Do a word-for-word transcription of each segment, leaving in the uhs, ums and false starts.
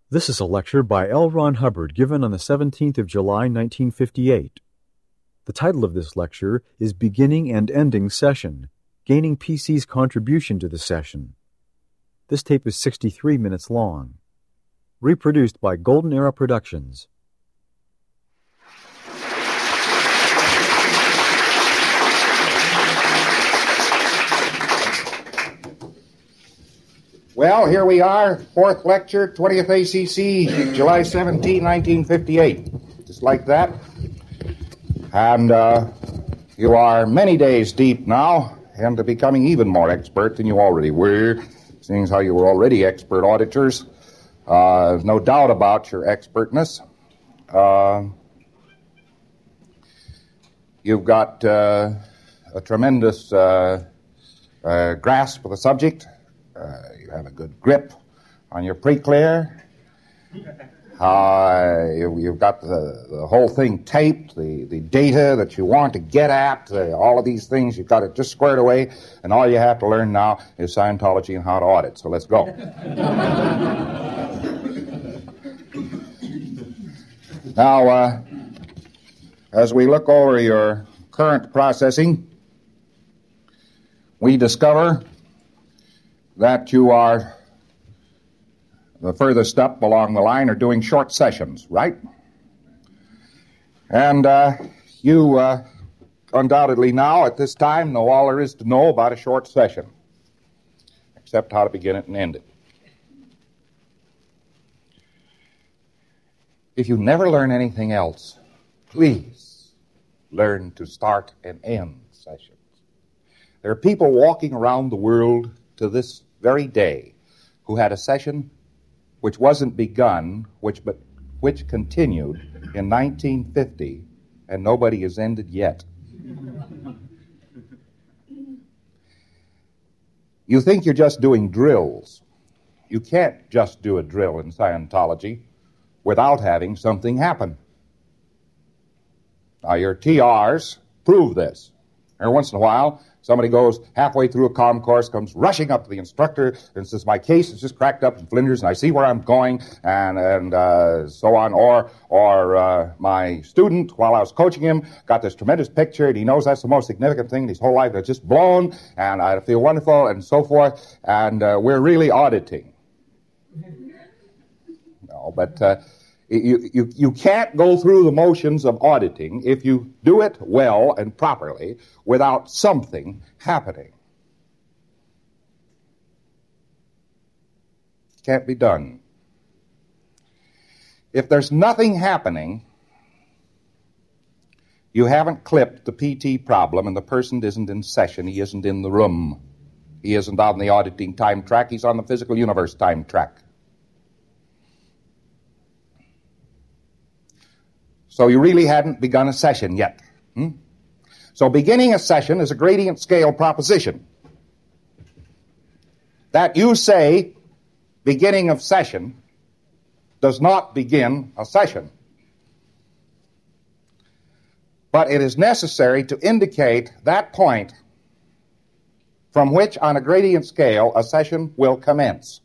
This is a lecture by L. Ron Hubbard given on the seventeenth of July, nineteen fifty-eight. The title of this lecture is Beginning and Ending Session, Gaining P C's Contribution to the Session. This tape is sixty-three minutes long. Reproduced by Golden Era Productions. Well, here we are, fourth lecture, twentieth A C C, July seventeenth, nineteen fifty-eight. Just like that. And uh, you are many days deep now into becoming even more expert than you already were, seeing as how you were already expert auditors. Uh, there's no doubt about your expertness. Uh, you've got uh, a tremendous uh, uh, grasp of the subject. Uh, you have a good grip on your pre-clear. Uh, you, you've got the, the whole thing taped, the, the data that you want to get at, uh, all of these things, you've got it just squared away, and all you have to learn now is Scientology and how to audit. So let's go. Now, uh, as we look over your current processing, we discover that you are the furthest up along the line are doing short sessions, right? And uh, you uh, undoubtedly now, at this time, know all there is to know about a short session, except how to begin it and end it. If you never learn anything else, please learn to start and end sessions. There are people walking around the world to this very day who had a session which wasn't begun, which but which continued in nineteen fifty, and nobody has ended yet. You think you're just doing drills. You can't just do a drill in Scientology without having something happen. Now, your T Rs prove this. Every once in a while, somebody goes halfway through a comm course, comes rushing up to the instructor and says, my case is just cracked up in flinders and I see where I'm going, and and uh, so on. Or or uh, my student, while I was coaching him, got this tremendous picture and he knows that's the most significant thing in his whole life. It's just blown and I feel wonderful and so forth. And uh, we're really auditing. No, but uh, you, you, you can't go through the motions of auditing if you do it well and properly without something happening. Can't be done. If there's nothing happening, you haven't clipped the P T problem and the person isn't in session, he isn't in the room. He isn't on the auditing time track, he's on the physical universe time track. So you really hadn't begun a session yet. Hmm? So beginning a session is a gradient scale proposition. That you say, beginning of session, does not begin a session. But it is necessary to indicate that point from which on a gradient scale a session will commence.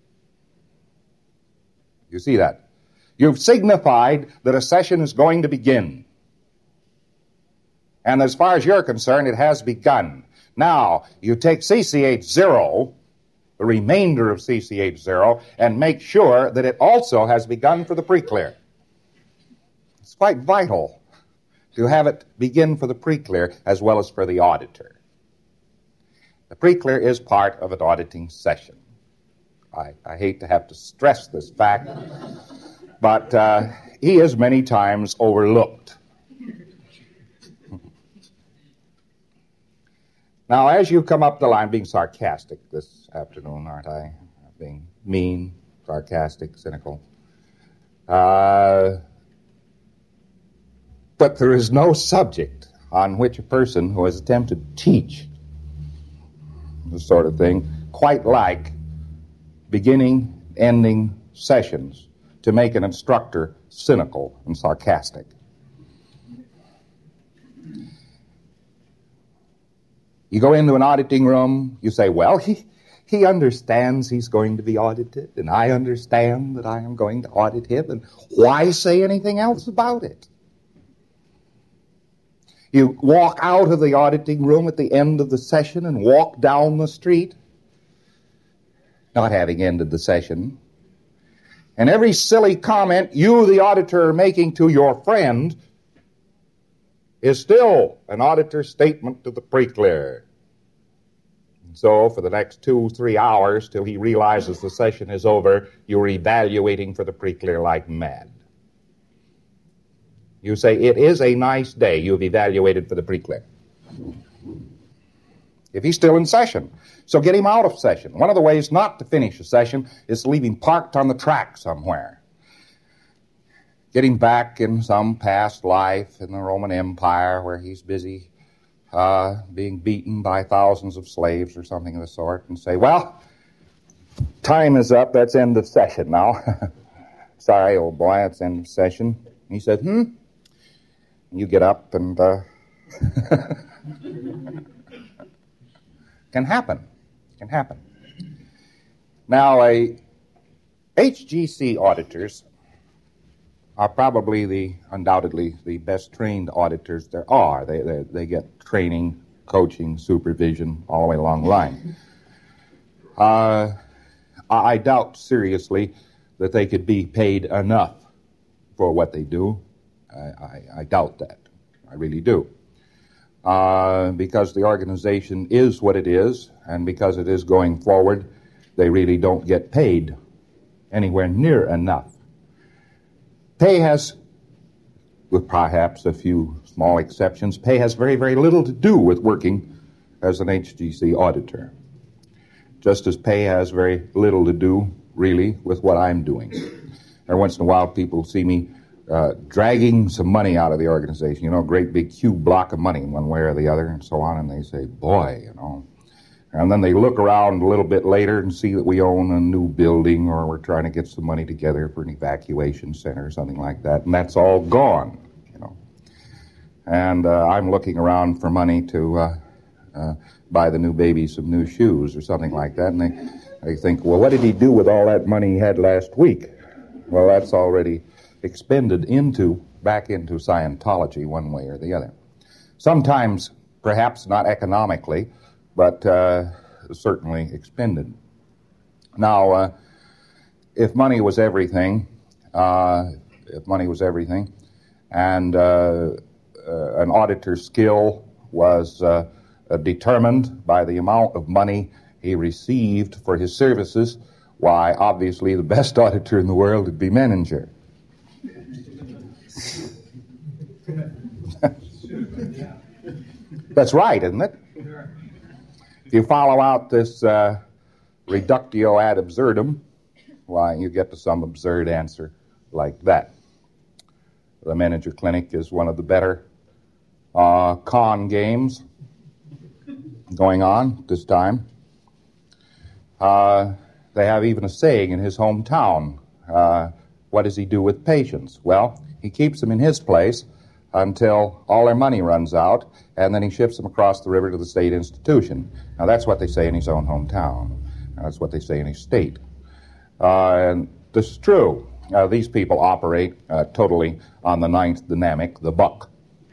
You see that? You've signified that a session is going to begin. And as far as you're concerned, it has begun. Now, you take C C H zero, the remainder of C C H zero, and make sure that it also has begun for the pre-clear. It's quite vital to have it begin for the pre-clear as well as for the auditor. The pre-clear is part of an auditing session. I, I hate to have to stress this fact, but uh, he is many times overlooked. Now, as you come up the line, being sarcastic this afternoon, aren't I? Being mean, sarcastic, cynical. Uh, but there is no subject on which a person who has attempted to teach this sort of thing quite like beginning, ending sessions to make an instructor cynical and sarcastic. You go into an auditing room, you say, well, he, He understands he's going to be audited, and I understand that I am going to audit him, and why say anything else about it? You walk out of the auditing room at the end of the session and walk down the street, not having ended the session, and every silly comment you, the auditor, are making to your friend is still an auditor statement to the pre-clear. So for the next two, three hours till he realizes the session is over, you're evaluating for the pre-clear like mad. You say, it is a nice day. You've evaluated for the pre-clear. If he's still in session. So get him out of session. One of the ways not to finish a session is to leave him parked on the track somewhere. Get him back in some past life in the Roman Empire where he's busy uh, being beaten by thousands of slaves or something of the sort, and say, well, time is up. That's end of session now. Sorry, old boy, that's end of session. And he said, hmm? And you get up and... Uh, can happen. Can happen. Now, a H G C auditors are probably the, undoubtedly, the best trained auditors there are. They, they, they get training, coaching, supervision, all the way along the line. Uh, I, I doubt seriously that they could be paid enough for what they do. I, I, I doubt that. I really do. Uh, because the organization is what it is, and because it is going forward, they really don't get paid anywhere near enough. Pay has, with perhaps a few small exceptions, pay has very, very little to do with working as an H G C auditor. Just as pay has very little to do, really, with what I'm doing. Every once in a while, people see me uh, dragging some money out of the organization, you know, a great big huge block of money one way or the other, and so on, and they say, boy, you know. And then they look around a little bit later and see that we own a new building, or we're trying to get some money together for an evacuation center or something like that, and that's all gone, you know. And uh, I'm looking around for money to uh, uh, buy the new baby some new shoes or something like that, and they, they think, well, what did he do with all that money he had last week? Well, that's already expended into, back into Scientology one way or the other. Sometimes, perhaps not economically, but uh, certainly expended. Now, uh, if money was everything, uh, if money was everything, and uh, uh, an auditor's skill was uh, uh, determined by the amount of money he received for his services, why, obviously, the best auditor in the world would be Menninger. That's right, isn't it? If you follow out this uh, reductio ad absurdum, why, you get to some absurd answer like that. The Menninger Clinic is one of the better uh, con games going on at this time. Uh, they have even a saying in his hometown. Uh, what does he do with patients? Well, he keeps them in his place until all their money runs out, and then he ships them across the river to the state institution. Now, that's what they say in his own hometown. Now, that's what they say in his state. Uh, and this is true. Uh, these people operate uh, totally on the ninth dynamic, the buck.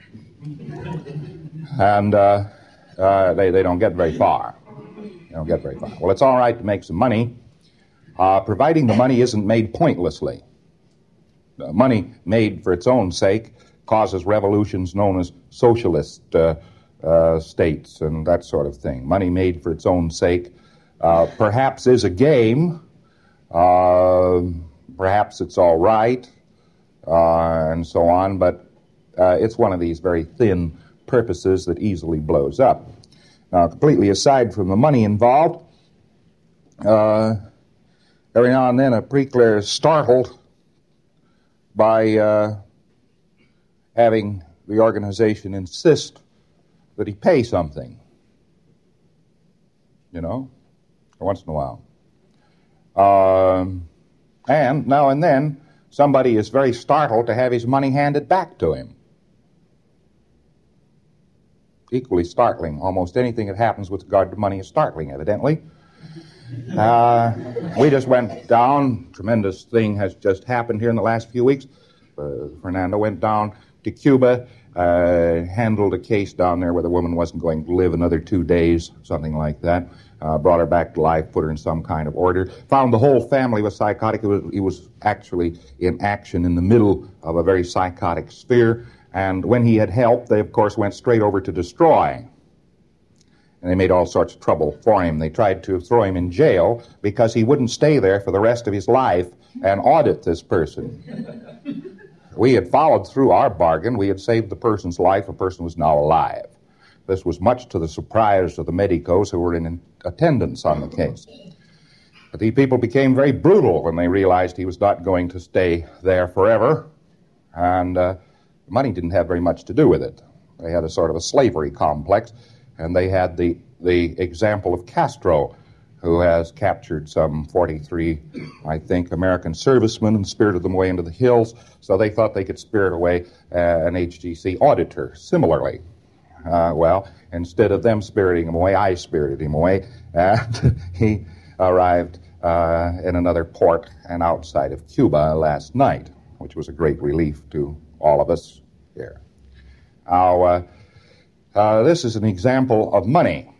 And uh, uh, they, they don't get very far. They don't get very far. Well, it's all right to make some money, uh, providing the money isn't made pointlessly. Uh, money made for its own sake causes revolutions known as socialist uh, uh, states and that sort of thing. Money made for its own sake uh, perhaps is a game, uh, perhaps it's all right, uh, and so on, but uh, it's one of these very thin purposes that easily blows up. Now, completely aside from the money involved, uh, every now and then a pre-clear is startled by uh, having the organization insist that he pay something, you know, once in a while. Um, and now and then, somebody is very startled to have his money handed back to him. Equally startling. Almost anything that happens with regard to money is startling, evidently. Uh, we just went down. Tremendous thing has just happened here in the last few weeks. Uh, Fernando went down to Cuba, uh, handled a case down there where the woman wasn't going to live another two days, something like that. Uh, brought her back to life, put her in some kind of order. Found the whole family was psychotic. It was, he was actually in action in the middle of a very psychotic sphere. And when he had helped, they, of course, went straight over to destroy. And they made all sorts of trouble for him. They tried to throw him in jail because he wouldn't stay there for the rest of his life and audit this person. We had followed through our bargain. We had saved the person's life. The person was now alive. This was much to the surprise of the medicos who were in attendance on the case. But the people became very brutal when they realized he was not going to stay there forever. And uh, money didn't have very much to do with it. They had a sort of a slavery complex. And they had the, the example of Castro, who has captured some forty-three, I think, American servicemen and spirited them away into the hills. So they thought they could spirit away uh, an H G C auditor similarly. Uh, well, instead of them spiriting him away, I spirited him away. And he arrived uh, in another port and outside of Cuba last night, which was a great relief to all of us here. Now, uh, uh, this is an example of money.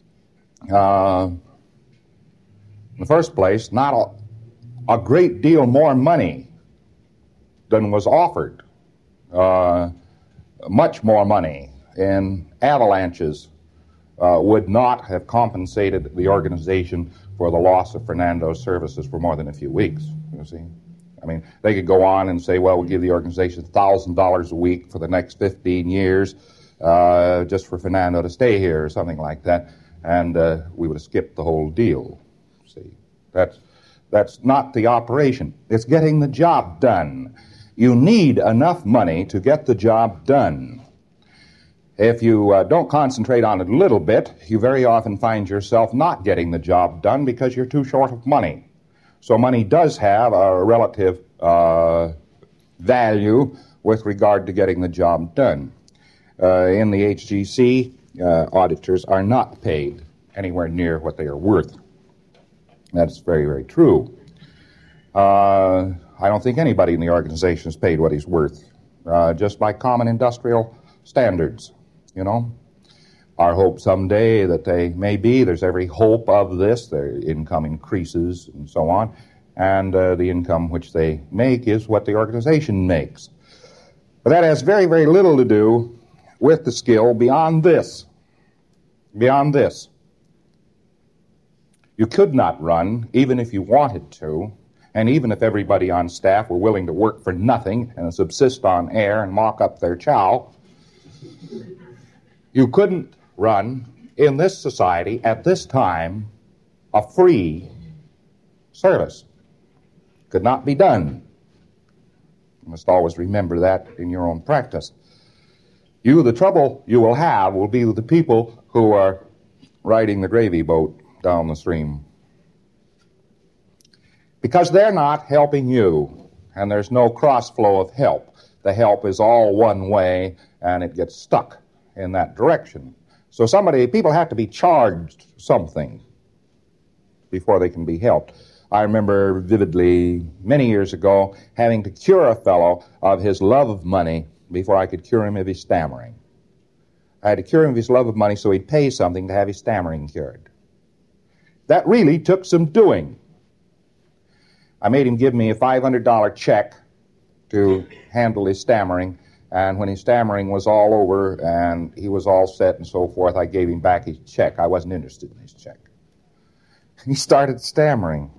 Uh, in the first place, not a, a great deal more money than was offered. Uh, much more money in avalanches uh, would not have compensated the organization for the loss of Fernando's services for more than a few weeks, you see. I mean, they could go on and say, well, we'll give the organization one thousand dollars a week for the next fifteen years uh, just for Fernando to stay here or something like that, and uh, we would have skipped the whole deal. See, that's, that's not the operation. It's getting the job done. You need enough money to get the job done. If you uh, don't concentrate on it a little bit, you very often find yourself not getting the job done because you're too short of money. So money does have a relative uh, value with regard to getting the job done. Uh, in the H G C, uh, auditors are not paid anywhere near what they are worth. That's very, very true. Uh, I don't think anybody in the organization is paid what he's worth, uh, just by common industrial standards, you know. Our hope someday that they may be, there's every hope of this, their income increases and so on, and uh, the income which they make is what the organization makes. But that has very, very little to do with the skill beyond this. Beyond this. You could not run, even if you wanted to, and even if everybody on staff were willing to work for nothing and subsist on air and mock up their chow, you couldn't run in this society at this time a free service. Could not be done. You must always remember that in your own practice. You, the trouble you will have will be with the people who are riding the gravy boat down the stream. Because they're not helping you, and there's no cross flow of help. The help is all one way, and it gets stuck in that direction. So somebody, people have to be charged something before they can be helped. I remember vividly, many years ago, having to cure a fellow of his love of money before I could cure him of his stammering. I had to cure him of his love of money so he'd pay something to have his stammering cured. That really took some doing. I made him give me a five hundred dollars check to handle his stammering, and when his stammering was all over and he was all set and so forth, I gave him back his check. I wasn't interested in his check. He started stammering.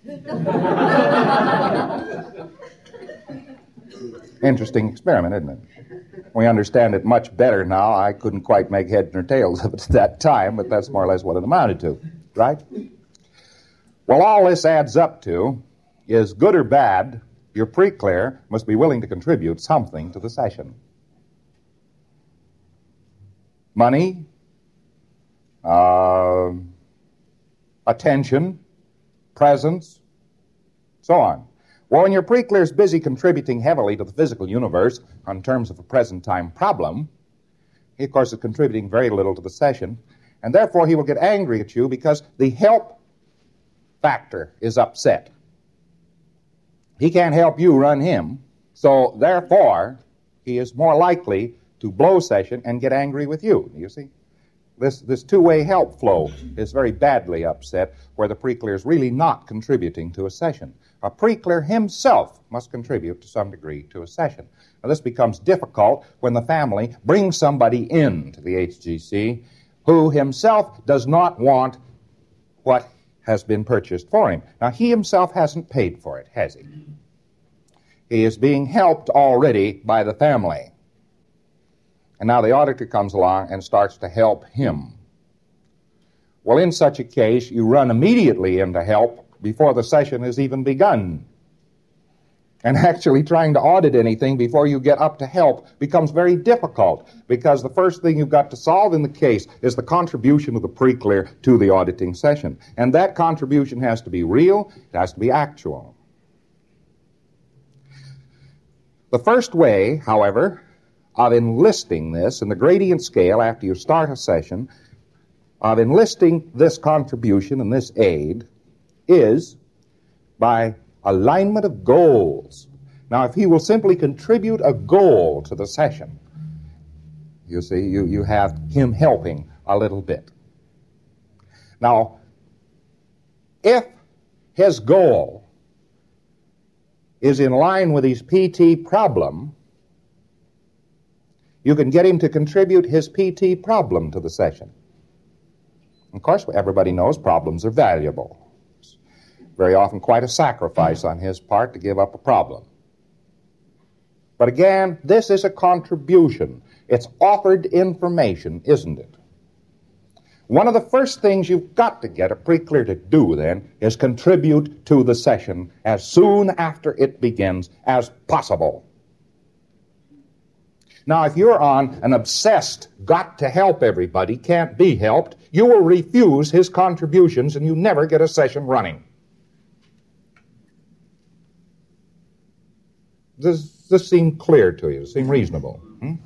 Interesting experiment, isn't it? We understand it much better now. I couldn't quite make heads nor tails of it at that time, but that's more or less what it amounted to, right? Well, all this adds up to is, good or bad, your pre-clear must be willing to contribute something to the session. Money, uh, attention, presence, so on. Well, when your pre-clear is busy contributing heavily to the physical universe on terms of a present-time problem, he, of course, is contributing very little to the session, and therefore he will get angry at you because the help factor is upset. He can't help you run him, so therefore he is more likely to blow session and get angry with you, you see? This, this two-way help flow is very badly upset where the pre-clear is really not contributing to a session. A pre-clear himself must contribute to some degree to a session. Now, this becomes difficult when the family brings somebody in to the H G C who himself does not want what has been purchased for him. Now, he himself hasn't paid for it, has he? He is being helped already by the family. And now the auditor comes along and starts to help him. Well, in such a case, you run immediately into help before the session has even begun. And actually trying to audit anything before you get up to help becomes very difficult, because the first thing you've got to solve in the case is the contribution of the pre-clear to the auditing session. And that contribution has to be real, it has to be actual. The first way, however, of enlisting this in the gradient scale after you start a session, of enlisting this contribution and this aid, is by alignment of goals. Now, if he will simply contribute a goal to the session, you see, you, you have him helping a little bit. Now, if his goal is in line with his P T problem, you can get him to contribute his P T problem to the session. Of course, everybody knows problems are valuable. It's very often quite a sacrifice on his part to give up a problem. But again, this is a contribution. It's offered information, isn't it? One of the first things you've got to get a pre-clear to do, then, is contribute to the session as soon after it begins as possible. Now, if you're on an obsessed, got to help everybody, can't be helped, you will refuse his contributions and you never get a session running. Does this seem clear to you? Does it seem reasonable? Hmm?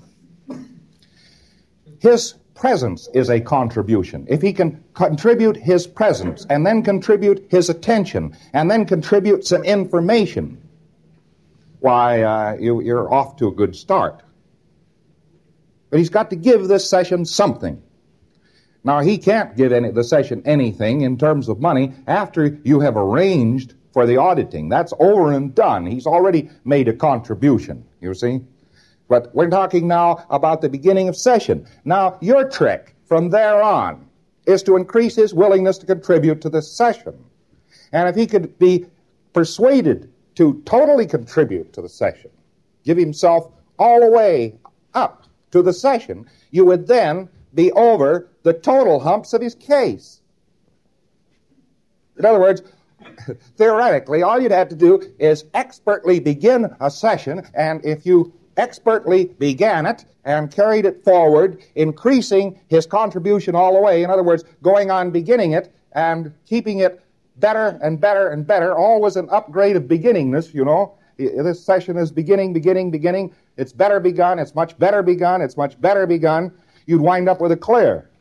His presence is a contribution. If he can contribute his presence and then contribute his attention and then contribute some information, why, uh, you, you're off to a good start. But he's got to give this session something. Now, he can't give any, the session anything in terms of money after you have arranged for the auditing. That's over and done. He's already made a contribution, you see. But we're talking now about the beginning of session. Now, your trick from there on is to increase his willingness to contribute to the session. And if he could be persuaded to totally contribute to the session, give himself all the way up to the session, you would then be over the total humps of his case. In other words, theoretically, all you'd have to do is expertly begin a session, and if you expertly began it and carried it forward, increasing his contribution all the way, in other words, going on beginning it and keeping it better and better and better, always an upgrade of beginningness, you know. This session is beginning, beginning, beginning. It's better begun. It's much better begun. It's much better begun. You'd wind up with a clear.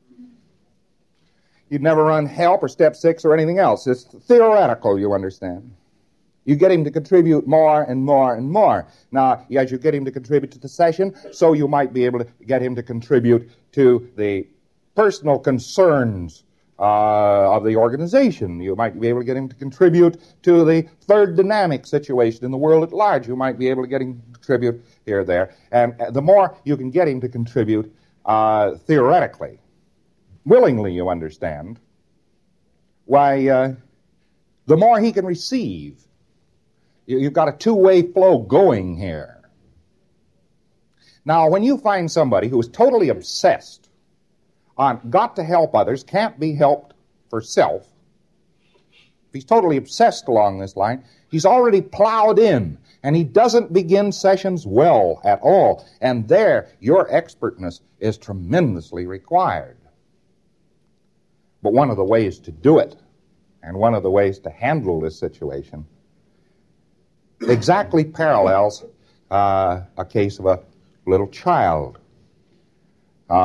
You'd never run help or step six or anything else. It's theoretical, you understand. You get him to contribute more and more and more. Now, as you get him to contribute to the session, so you might be able to get him to contribute to the personal concerns Uh, of the organization. You might be able to get him to contribute to the third dynamic situation in the world at large. You might be able to get him to contribute here or there. And the more you can get him to contribute uh, theoretically, willingly, you understand, why, uh, the more he can receive. You, you've got a two-way flow going here. Now, when you find somebody who is totally obsessed on got to help others, can't be helped for self, if he's totally obsessed along this line, he's already plowed in, and he doesn't begin sessions well at all. And there, your expertness is tremendously required. But one of the ways to do it, and one of the ways to handle this situation, exactly parallels uh, a case of a little child.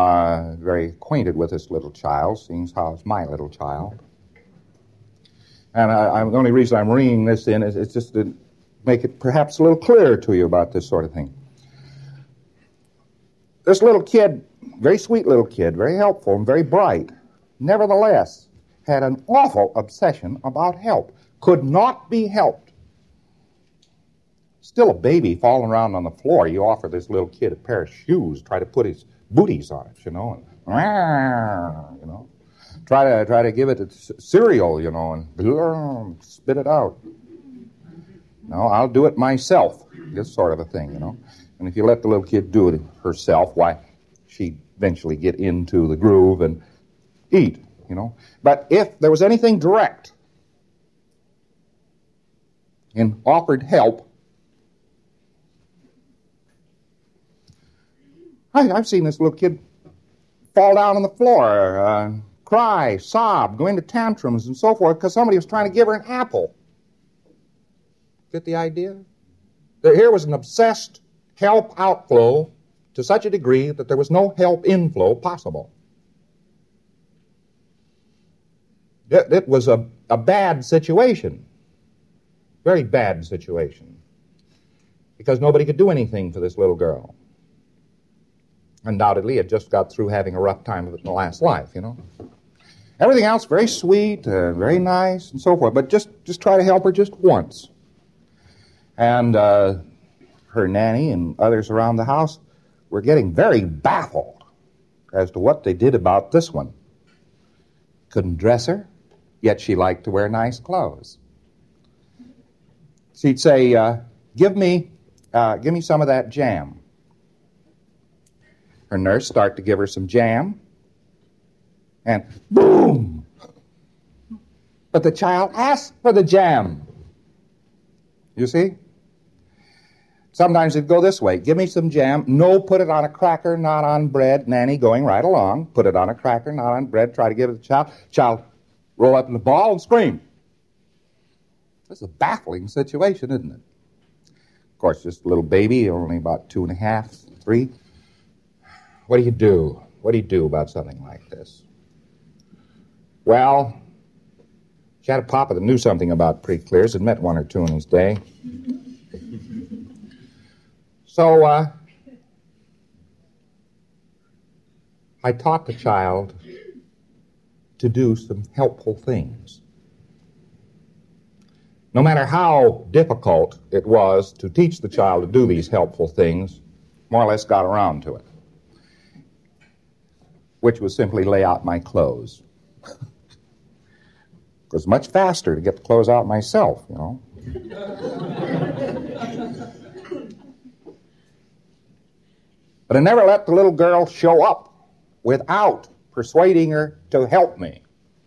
Uh, very acquainted with this little child, seeing how it's my little child. And I, I'm, the only reason I'm ringing this in is it's just to make it perhaps a little clearer to you about this sort of thing. This little kid, very sweet little kid, very helpful and very bright, nevertheless had an awful obsession about help. Could not be helped. Still a baby falling around on the floor. You offer this little kid a pair of shoes, try to put his booties on it, you know, and, you know, try to try to give it a cereal, you know, and spit it out. No, I'll do it myself. This sort of a thing, you know. And if you let the little kid do it herself, why, she'd eventually get into the groove and eat, you know. But if there was anything direct and offered help, I, I've seen this little kid fall down on the floor, uh, cry, sob, go into tantrums and so forth because somebody was trying to give her an apple. Get the idea? Here was an obsessed help outflow to such a degree that there was no help inflow possible. It, it was a, a bad situation, very bad situation, because nobody could do anything for this little girl. Undoubtedly, it just got through having a rough time of it in the last life, you know. Everything else very sweet, uh, very nice, and so forth, but just, just try to help her just once. And uh, her nanny and others around the house were getting very baffled as to what they did about this one. Couldn't dress her, yet she liked to wear nice clothes. She'd say, uh, give me, uh, give me some of that jam. Her nurse start to give her some jam, and boom! But the child asked for the jam. You see? Sometimes it'd go this way. Give me some jam. No, put it on a cracker, not on bread. Nanny going right along. Put it on a cracker, not on bread. Try to give it to the child. Child roll up in the ball and scream. This is a baffling situation, isn't it? Of course, just a little baby, only about two and a half, three. What do you do? What do you do about something like this? Well, she had a papa that knew something about pre-clears, had met one or two in his day. So, uh, I taught the child to do some helpful things. No matter how difficult it was to teach the child to do these helpful things, more or less got around to it, which was simply lay out my clothes. It was much faster to get the clothes out myself, you know. But I never let the little girl show up without persuading her to help me.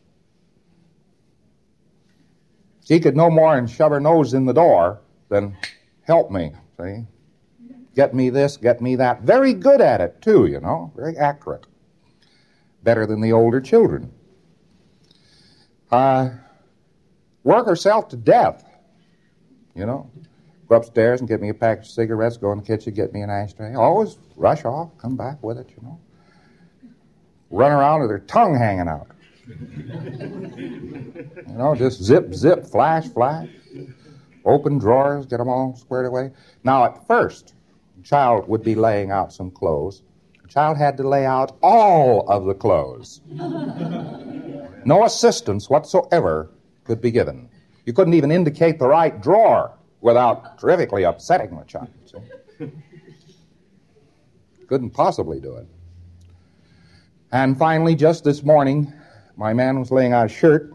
She could no more than shove her nose in the door than help me, see? Get me this, get me that. Very good at it, too, you know, very accurate. Better than the older children. Uh, work herself to death, you know. Go upstairs and get me a pack of cigarettes, go in the kitchen, get me an ashtray. Always rush off, come back with it, you know. Run around with her tongue hanging out. You know, just zip, zip, flash, flash. Open drawers, get them all squared away. Now, at first, the child would be laying out some clothes. The child had to lay out all of the clothes. No assistance whatsoever could be given. You couldn't even indicate the right drawer without terrifically upsetting the child. See? Couldn't possibly do it. And finally, just this morning, my man was laying out a shirt,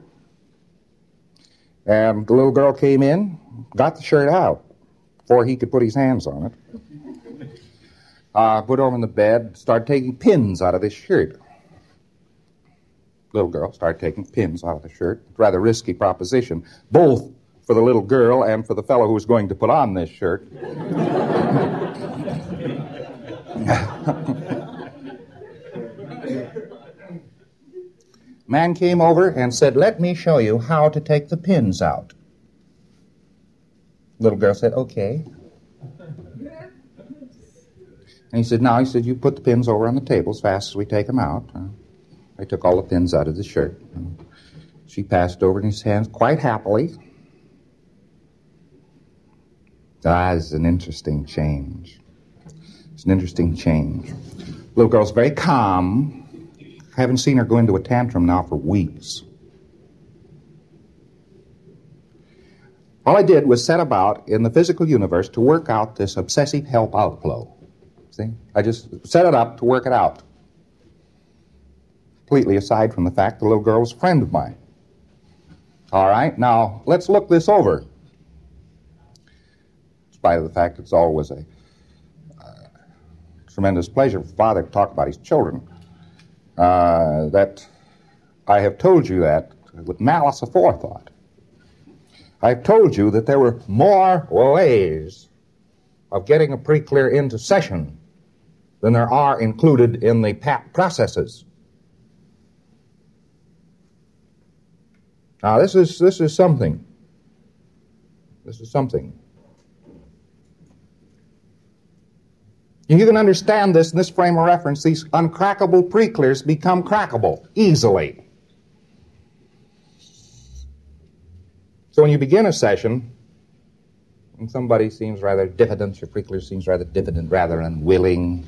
and the little girl came in, got the shirt out before he could put his hands on it. Uh, put it over in the bed, started taking pins out of this shirt. Little girl started taking pins out of the shirt. Rather risky proposition, both for the little girl and for the fellow who was going to put on this shirt. Man came over and said, "Let me show you how to take the pins out." Little girl said, "Okay." And he said, "Now," he said, "you put the pins over on the table as fast as we take them out." Uh, I took all the pins out of the shirt. She passed over in his hands quite happily. Ah, it's an interesting change. It's an interesting change. Little girl's very calm. I haven't seen her go into a tantrum now for weeks. All I did was set about in the physical universe to work out this obsessive help outflow. See? I just set it up to work it out. Completely aside from the fact the little girl was a friend of mine. All right, now let's look this over. In spite of the fact it's always a uh, tremendous pleasure for a father to talk about his children. Uh, that I have told you that with malice aforethought. I've told you that there were more ways of getting a pre-clear into session than there are included in the P A P processes. Now, this is this is something. This is something. If you can understand this in this frame of reference, these uncrackable pre-clears become crackable easily. So when you begin a session, and somebody seems rather diffident, your pre-clear seems rather diffident, rather unwilling,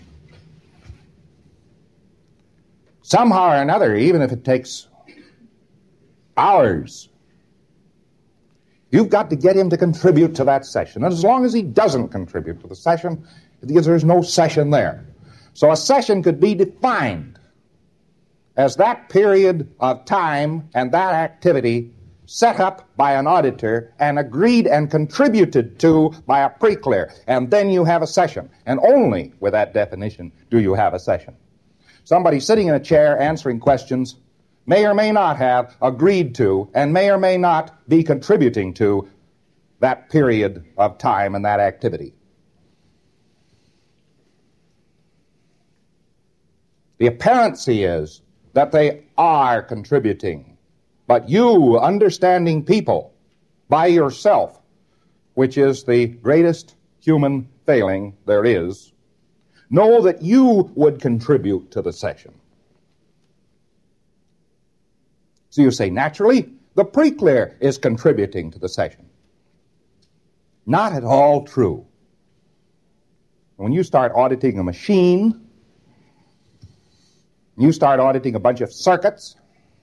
somehow or another, even if it takes hours, you've got to get him to contribute to that session. And as long as he doesn't contribute to the session, because there's no session there. So a session could be defined as that period of time and that activity set up by an auditor and agreed and contributed to by a pre-clear. And then you have a session. And only with that definition do you have a session. Somebody sitting in a chair answering questions may or may not have agreed to and may or may not be contributing to that period of time and that activity. The apparency is that they are contributing, but you, understanding people, by yourself, which is the greatest human failing there is, know that you would contribute to the session. So you say, naturally, the pre-clear is contributing to the session. Not at all true. When you start auditing a machine, you start auditing a bunch of circuits,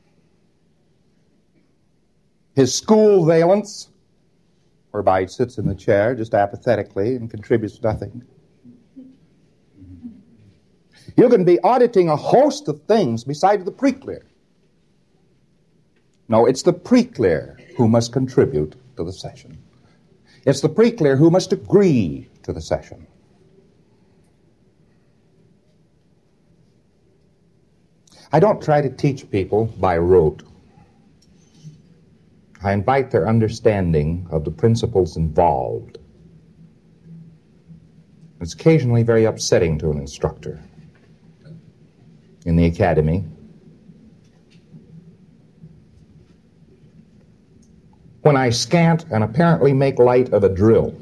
his school valence, whereby he sits in the chair just apathetically and contributes nothing. You can be auditing a host of things besides the pre-clear. No, it's the pre-clear who must contribute to the session. It's the pre-clear who must agree to the session. I don't try to teach people by rote. I invite their understanding of the principles involved. It's occasionally very upsetting to an instructor in the academy when I scant and apparently make light of a drill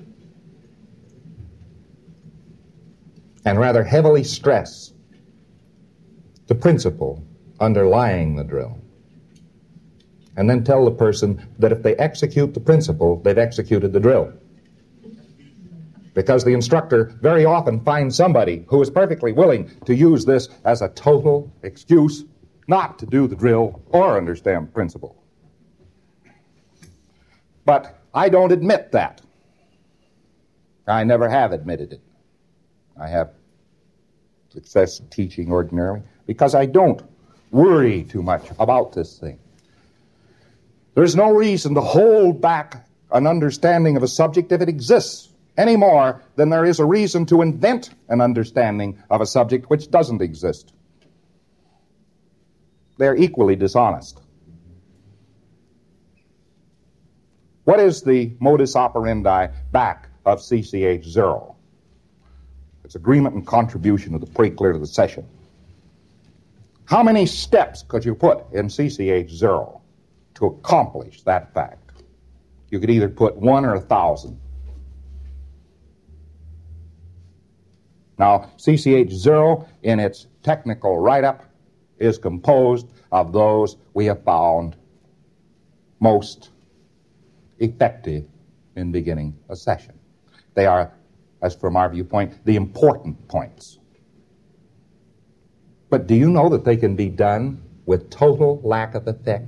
and rather heavily stress the principle underlying the drill, and then tell the person that if they execute the principle, they've executed the drill. Because the instructor very often finds somebody who is perfectly willing to use this as a total excuse not to do the drill or understand the principle. But I don't admit that. I never have admitted it. I have success teaching ordinarily because I don't worry too much about this thing. There's no reason to hold back an understanding of a subject if it exists, any more than there is a reason to invent an understanding of a subject which doesn't exist. They're equally dishonest. What is the modus operandi back of C C H zero? It's agreement and contribution of the pre-clear to the session. How many steps could you put in C C H zero to accomplish that fact? You could either put one or a thousand. Now, C C H zero, in its technical write-up, is composed of those we have found most effective in beginning a session. They are, as from our viewpoint, the important points. But do you know that they can be done with total lack of effect?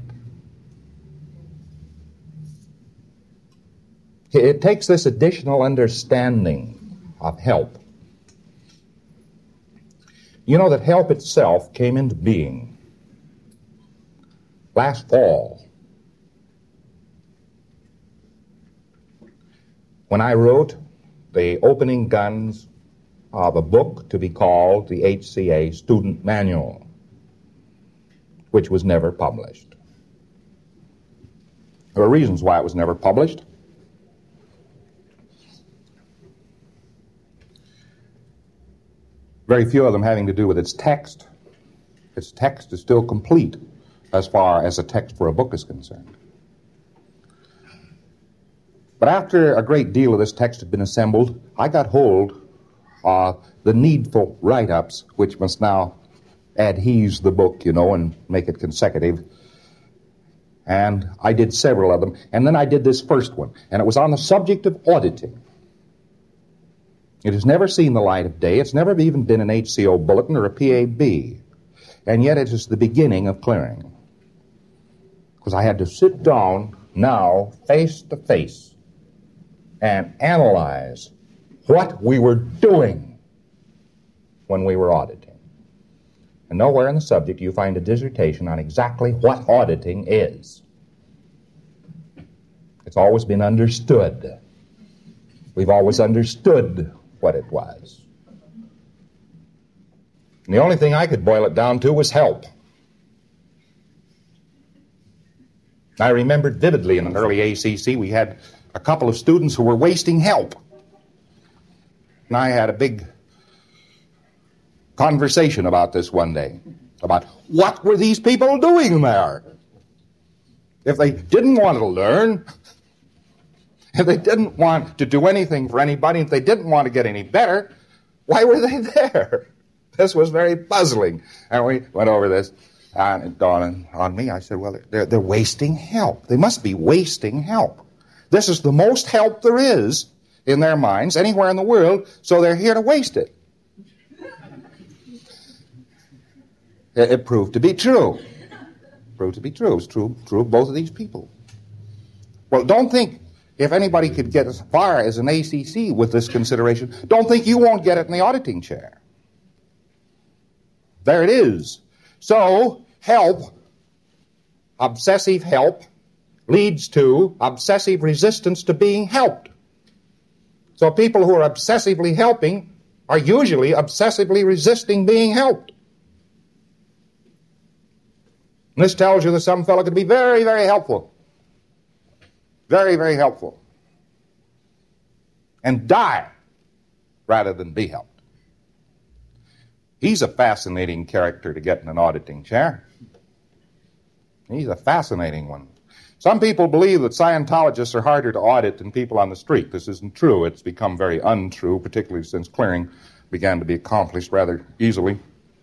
It takes this additional understanding of help. You know that help itself came into being last fall when I wrote the opening guns of a book to be called the H C A Student Manual, which was never published. There are reasons why it was never published. Very few of them having to do with its text. Its text is still complete as far as a text for a book is concerned. But after a great deal of this text had been assembled, I got hold of the needful write-ups, which must now adhese the book, you know, and make it consecutive. And I did several of them. And then I did this first one, and it was on the subject of auditing. It has never seen the light of day. It's never even been an H C O bulletin or a P A B. And yet it is the beginning of clearing. Because I had to sit down now, face to face, and analyze what we were doing when we were auditing. And nowhere in the subject do you find a dissertation on exactly what auditing is. It's always been understood. We've always understood what it was. And the only thing I could boil it down to was help. I remembered vividly in an early A C C we had a couple of students who were wasting help. And I had a big conversation about this one day, about what were these people doing there? If they didn't want to learn, if they didn't want to do anything for anybody, if they didn't want to get any better, why were they there? This was very puzzling. And we went over this, and it dawned on me. I said, well, they're, they're wasting help. They must be wasting help. This is the most help there is in their minds anywhere in the world, so they're here to waste it. It, it proved to be true. It proved to be true. It was true, true of both of these people. Well, don't think if anybody could get as far as an A C C with this consideration, don't think you won't get it in the auditing chair. There it is. So, help, obsessive help, leads to obsessive resistance to being helped. So people who are obsessively helping are usually obsessively resisting being helped. And this tells you that some fellow could be very, very helpful. Very, very helpful. And die rather than be helped. He's a fascinating character to get in an auditing chair. He's a fascinating one. Some people believe that Scientologists are harder to audit than people on the street. This isn't true. It's become very untrue, particularly since clearing began to be accomplished rather easily.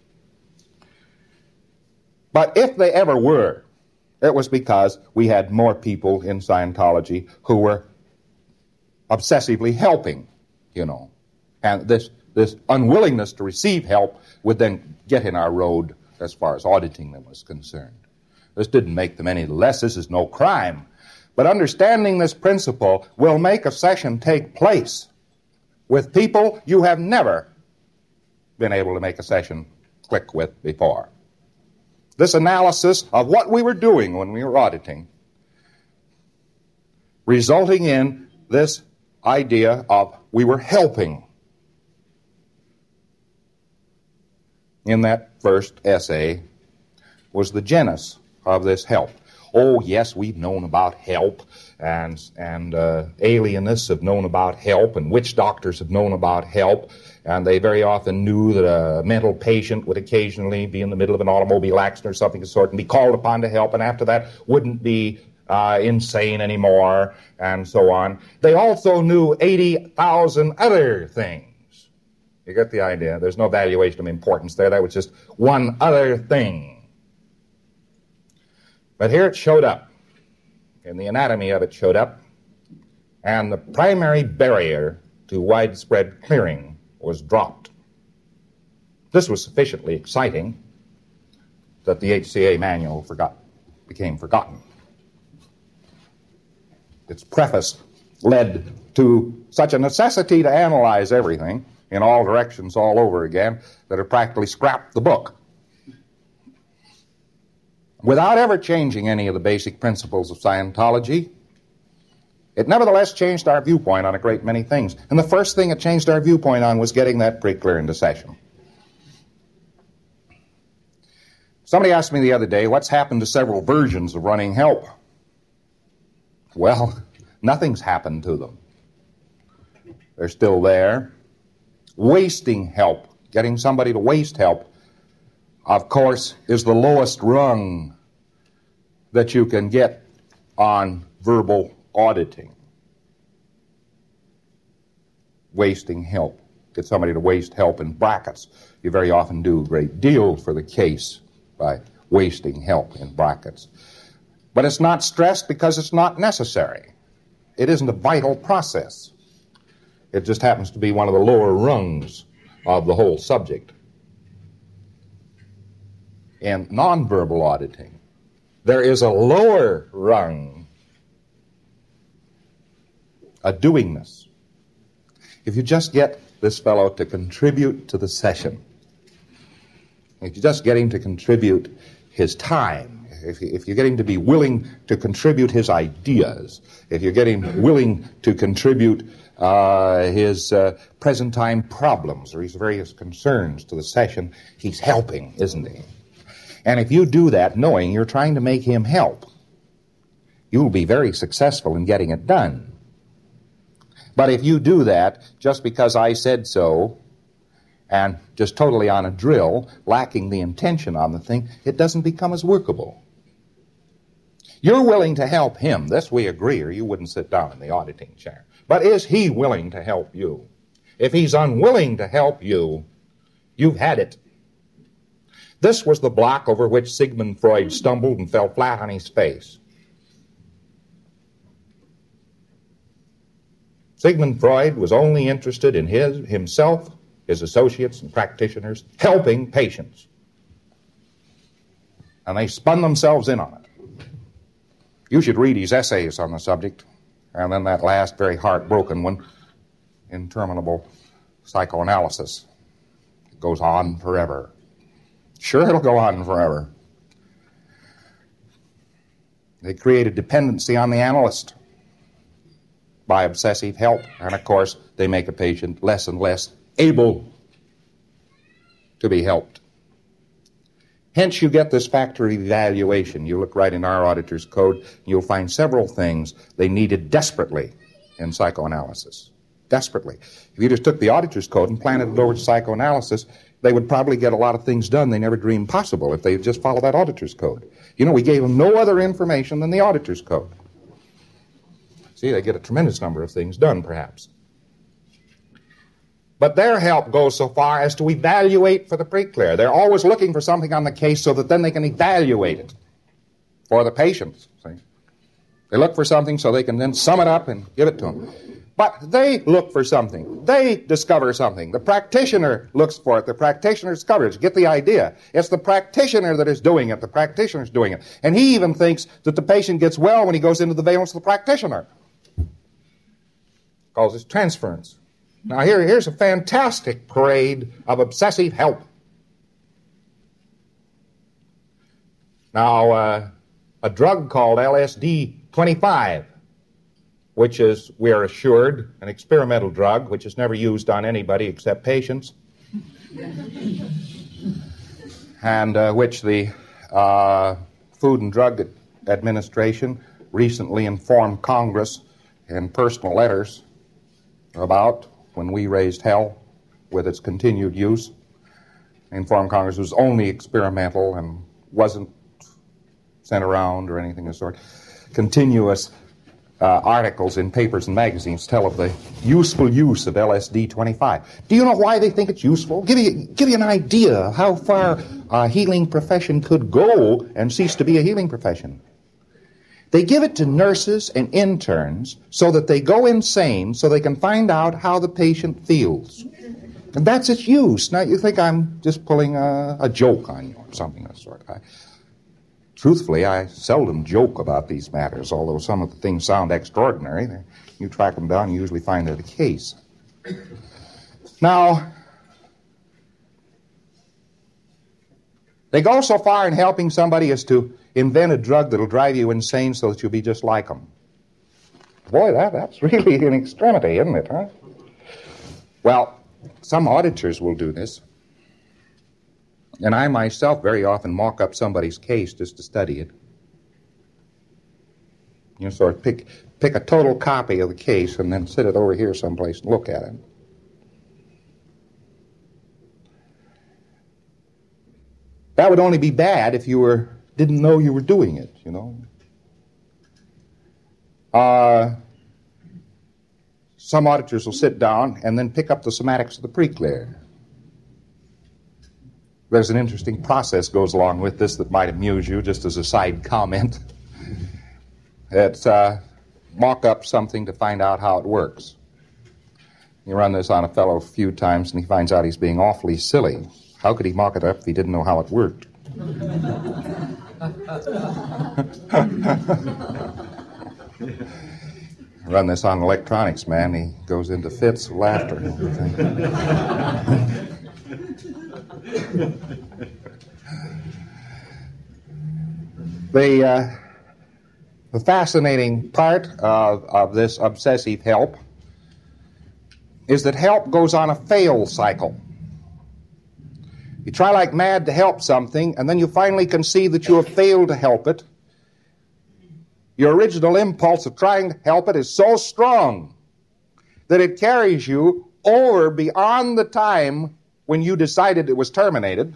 But if they ever were, it was because we had more people in Scientology who were obsessively helping, you know. And this, this unwillingness to receive help would then get in our road as far as auditing them was concerned. This didn't make them any less. This is no crime. But understanding this principle will make a session take place with people you have never been able to make a session click with before. This analysis of what we were doing when we were auditing, resulting in this idea of we were helping. In that first essay was the genus of this help. Oh, yes, we've known about help, and and uh, alienists have known about help, and witch doctors have known about help, and they very often knew that a mental patient would occasionally be in the middle of an automobile accident or something of the sort and be called upon to help, and after that wouldn't be uh, insane anymore, and so on. They also knew eighty thousand other things. You get the idea. There's no valuation of importance there. That was just one other thing. But here it showed up. in the anatomy of it showed up, and the primary barrier to widespread clearing was dropped. This was sufficiently exciting that the H C A manual forgot, became forgotten. Its preface led to such a necessity to analyze everything in all directions all over again that it practically scrapped the book. Without ever changing any of the basic principles of Scientology, it nevertheless changed our viewpoint on a great many things. And the first thing it changed our viewpoint on was getting that pre-clear into session. Somebody asked me the other day, what's happened to several versions of running help? Well, nothing's happened to them. They're still there. Wasting help, getting somebody to waste help, of course, is the lowest rung that you can get on verbal auditing. Wasting help. Get somebody to waste help in brackets. You very often do a great deal for the case by wasting help in brackets. But it's not stressed because it's not necessary. It isn't a vital process. It just happens to be one of the lower rungs of the whole subject. In nonverbal auditing, there is a lower rung, a doingness. If you just get this fellow to contribute to the session, if you just get him to contribute his time, if, you, if you get him to be willing to contribute his ideas, if you get him willing to contribute uh, his uh, present time problems or his various concerns to the session, he's helping, isn't he? And if you do that knowing you're trying to make him help, you'll be very successful in getting it done. But if you do that just because I said so, and just totally on a drill, lacking the intention on the thing, it doesn't become as workable. You're willing to help him, this we agree, or you wouldn't sit down in the auditing chair. But is he willing to help you? If he's unwilling to help you, you've had it. This was the block over which Sigmund Freud stumbled and fell flat on his face. Sigmund Freud was only interested in his himself, his associates and practitioners, helping patients. And they spun themselves in on it. You should read his essays on the subject, and then that last very heartbroken one, Interminable Psychoanalysis. It goes on forever. Sure, it'll go on forever. They created dependency on the analyst by obsessive help, and of course, they make a patient less and less able to be helped. Hence, you get this factor of evaluation. You look right in our auditor's code, you'll find several things they needed desperately in psychoanalysis. Desperately. If you just took the auditor's code and planted it over to psychoanalysis, they would probably get a lot of things done they never dreamed possible if they just followed that auditor's code. You know, we gave them no other information than the auditor's code. See, they get a tremendous number of things done, perhaps. But their help goes so far as to evaluate for the pre-clear. They're always looking for something on the case so that then they can evaluate it for the patients. See? They look for something so they can then sum it up and give it to them. But they look for something. They discover something. The practitioner looks for it. The practitioner discovers it. Get the idea. It's the practitioner that is doing it. The practitioner is doing it. And he even thinks that the patient gets well when he goes into the valence of the practitioner. Calls it transference. Now here, here's a fantastic parade of obsessive help. Now, uh, a drug called L S D twenty-five, which is, we are assured, an experimental drug, which is never used on anybody except patients, and uh, which the uh, Food and Drug Administration recently informed Congress in personal letters about when we raised hell with its continued use. Informed Congress it was only experimental and wasn't sent around or anything of the sort. Continuous uh, articles in papers and magazines tell of the useful use of L S D twenty-five. Do you know why they think it's useful? Give you, give you an idea of how far a healing profession could go and cease to be a healing profession. They give it to nurses and interns so that they go insane so they can find out how the patient feels. And that's its use. Now, you think I'm just pulling a, a joke on you or something of the sort. I, truthfully, I seldom joke about these matters, although some of the things sound extraordinary. You track them down, you usually find they're the case. Now, they go so far in helping somebody as to invent a drug that'll drive you insane so that you'll be just like them. Boy, that, that's really an extremity, isn't it, huh? Well, some auditors will do this. And I myself very often mock up somebody's case just to study it. You know, sort of pick, pick a total copy of the case and then sit it over here someplace and look at it. That would only be bad if you were didn't know you were doing it, you know. Uh, some auditors will sit down and then pick up the somatics of the pre-clear. There's an interesting process goes along with this that might amuse you, just as a side comment. It's uh, mock up something to find out how it works. You run this on a fellow a few times and he finds out he's being awfully silly. How could he mock it up if he didn't know how it worked? Run this on electronics, man. He goes into fits of laughter and everything. the, uh, the fascinating part of, of this obsessive help is that help goes on a fail cycle. You try like mad to help something, and then you finally conceive that you have failed to help it. Your original impulse of trying to help it is so strong that it carries you over beyond the time when you decided it was terminated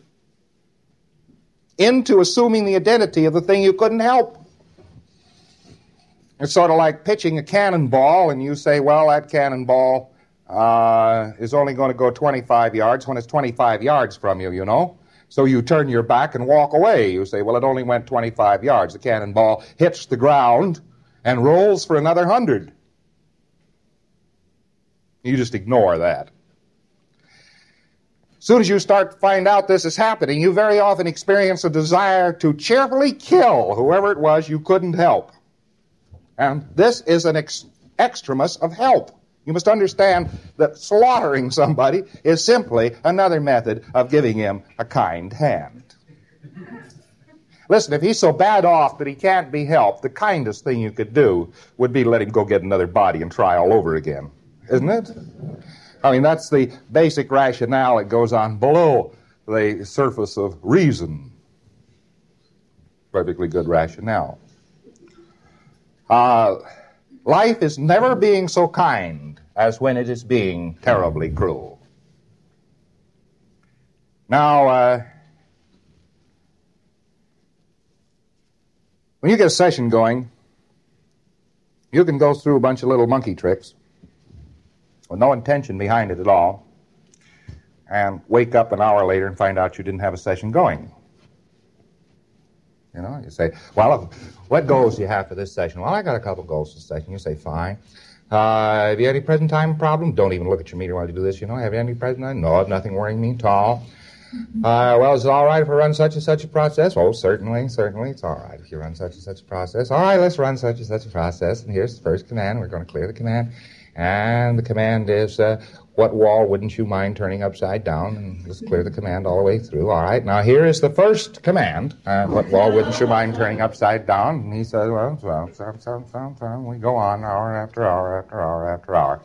into assuming the identity of the thing you couldn't help. It's sort of like pitching a cannonball, and you say, well, that cannonball Uh, is only going to go twenty-five yards when it's twenty-five yards from you, you know. So you turn your back and walk away. You say, well, it only went twenty-five yards. The cannonball hits the ground and rolls for another hundred. You just ignore that. As soon as you start to find out this is happening, you very often experience a desire to cheerfully kill whoever it was you couldn't help. And this is an ex- extremis of help. You must understand that slaughtering somebody is simply another method of giving him a kind hand. Listen, if he's so bad off that he can't be helped, the kindest thing you could do would be to let him go get another body and try all over again. Isn't it? I mean, that's the basic rationale that goes on below the surface of reason. Perfectly good rationale. Uh... Life is never being so kind as when it is being terribly cruel. Now, uh, when you get a session going, you can go through a bunch of little monkey tricks with no intention behind it at all and wake up an hour later and find out you didn't have a session going. You know, you say, well, what goals do you have for this session? Well, I got a couple goals for this session. You say, fine. Uh, have you any present time problem? Don't even look at your meter while you do this, you know. Have you any present time? No, nothing worrying me at all. Uh, well, is it all right if I run such and such a process? Oh, certainly, certainly, it's all right if you run such and such a process. All right, let's run such and such a process. And here's the first command. We're going to clear the command. And the command is, uh, what wall wouldn't you mind turning upside down? And let's clear the command all the way through. All right, now here is the first command. Uh, what wall wouldn't you mind turning upside down? And he says, well, so, so, so, so, so. We go on hour after hour after hour after hour.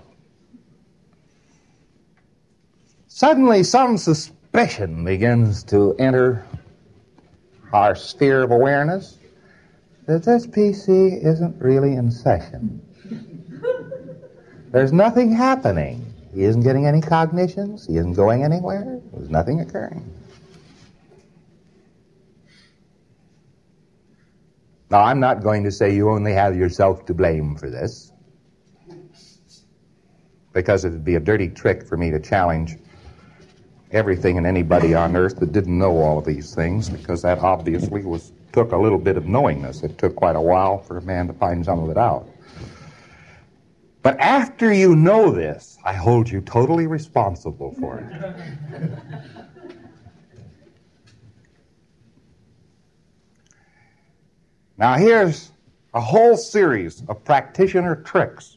Suddenly, some suspicion begins to enter our sphere of awareness that this P C isn't really in session. There's nothing happening. He isn't getting any cognitions. He isn't going anywhere. There's nothing occurring. Now, I'm not going to say you only have yourself to blame for this, because it would be a dirty trick for me to challenge everything and anybody on earth that didn't know all of these things, because that obviously was took a little bit of knowingness. It took quite a while for a man to find some of it out. But after you know this, I hold you totally responsible for it. Now here's a whole series of practitioner tricks,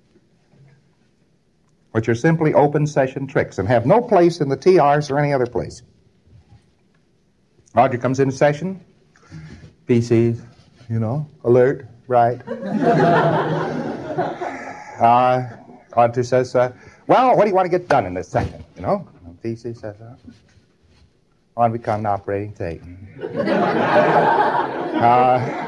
which are simply open session tricks and have no place in the T Rs or any other place. Roger comes into session, P Cs, you know, alert, right. uh, Auditor says, uh, well, what do you want to get done in this session, you know? And P C says, uh, I want to become an operating tape. uh,